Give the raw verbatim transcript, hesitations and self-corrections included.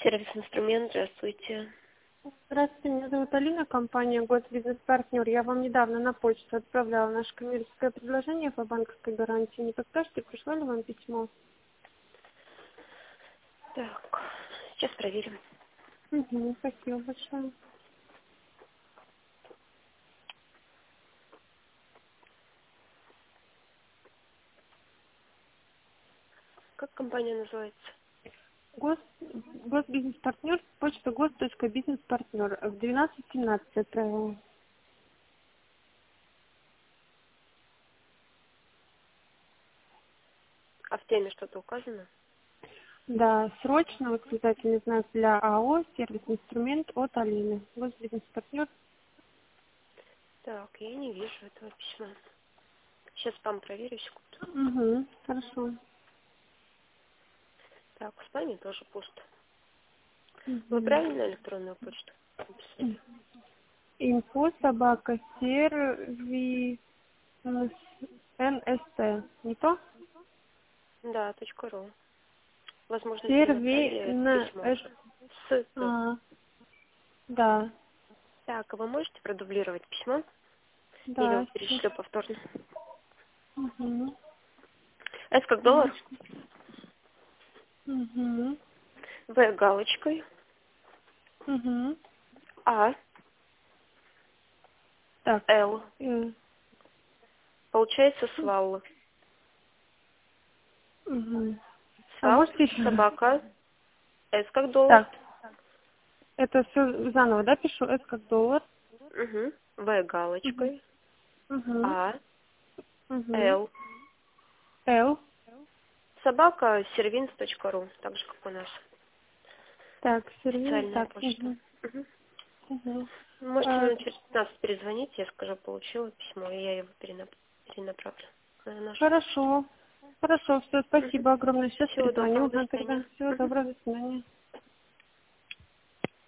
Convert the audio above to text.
Сервис-инструмент, здравствуйте. Здравствуйте, меня зовут Алина, компания Госбизнес-партнер. Я вам недавно на почту отправляла наше коммерческое предложение по банковской гарантии. Не подскажете, пришло ли вам письмо? Так, сейчас проверим. Угу, спасибо большое. Как компания называется? Гос... Госбизнес-партнер, почта гос.бизнес-партнер. В двенадцать семнадцать отправила. А в теме что-то указано? Да, срочно восклицательный знак для АО «Сервис-инструмент» от Алины. Госбизнес-партнер. Так, я не вижу этого письма. Сейчас спам проверю, секунду. Угу, хорошо. Так, в спаме тоже пусто. Вы Угу. правильно электронную почту написали? Инфо собака сервис НСТ. Не то? Да, точка ру. Возможно, Серви перенаправили это на письмо С. уже. С. Т. А, да, Так, а вы можете продублировать письмо? Я его да. перешлю повторно. Угу. С как доллар, Угу. В галочкой, Угу. А, Так. Л. Э, Получается свалла. угу. А Свал, можете еще раз? собака, С как доллар, Так, это все заново, да, пишу? С как доллар. угу. В Угу. галочкой, Угу. А, Угу. Л. Л. Собака сервинс точка ру, так же, как у нас. Так, сервис. Официальная Так, почта. угу. Угу. Угу. Можете А, минут через пятнадцать перезвонить, я скажу, получила письмо, и я его перенап- перенаправлю на наш почту. хорошо. Хорошо, все, Угу. спасибо огромное. Сейчас Всего доброго, перезвоню. до Ага, свидания. тогда всего Угу. доброго, до свидания.